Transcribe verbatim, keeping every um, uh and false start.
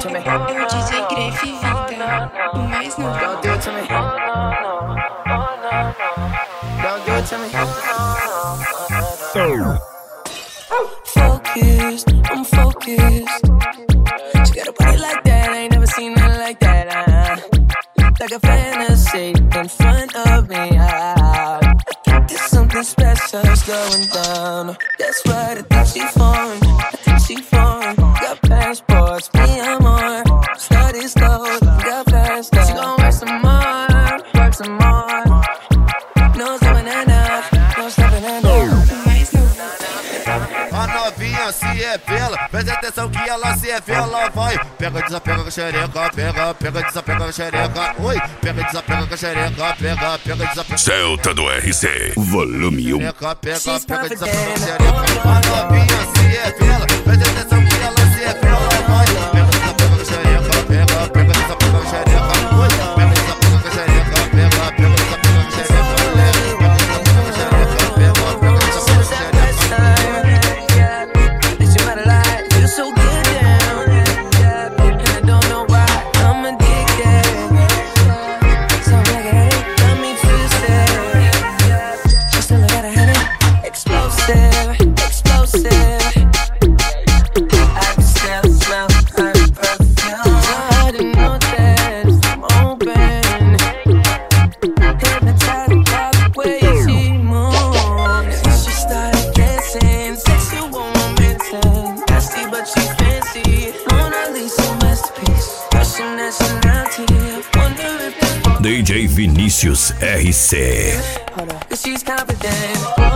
to me. D J Grefe Vida, o mais novo. Don't do it to me. Don't do it to me. Focused, I'm focused. She got a body like that, I ain't never seen nothing like that. Uh, like a fantasy in front of me. Uh, There's something special's going down. That's right, I think she foreign. I think she foreign. Got passports, me and more. Study slow, got faster. She gon' work some more, work some more. No stopping and out, no stopping and out. O mais novo. A novinha se revela, presta atenção que ela se revela, vai. Pega, desapega com a xereca, pega, pega, desapega com a xereca. Oi, pega, desapega com a xereca, pega, pega, desapega. Celta do R C, volume um. Pega, pega, pega, desapega com a xereca. A novinha se revela, presta atenção que ela se revela, vai. Pega, desapega com a xereca, pega, pega, desapega com a xereca. Oi, pega, desapega com a xereca, pega, pega, desapega com a xereca. D J Vinícius R C. She's confident.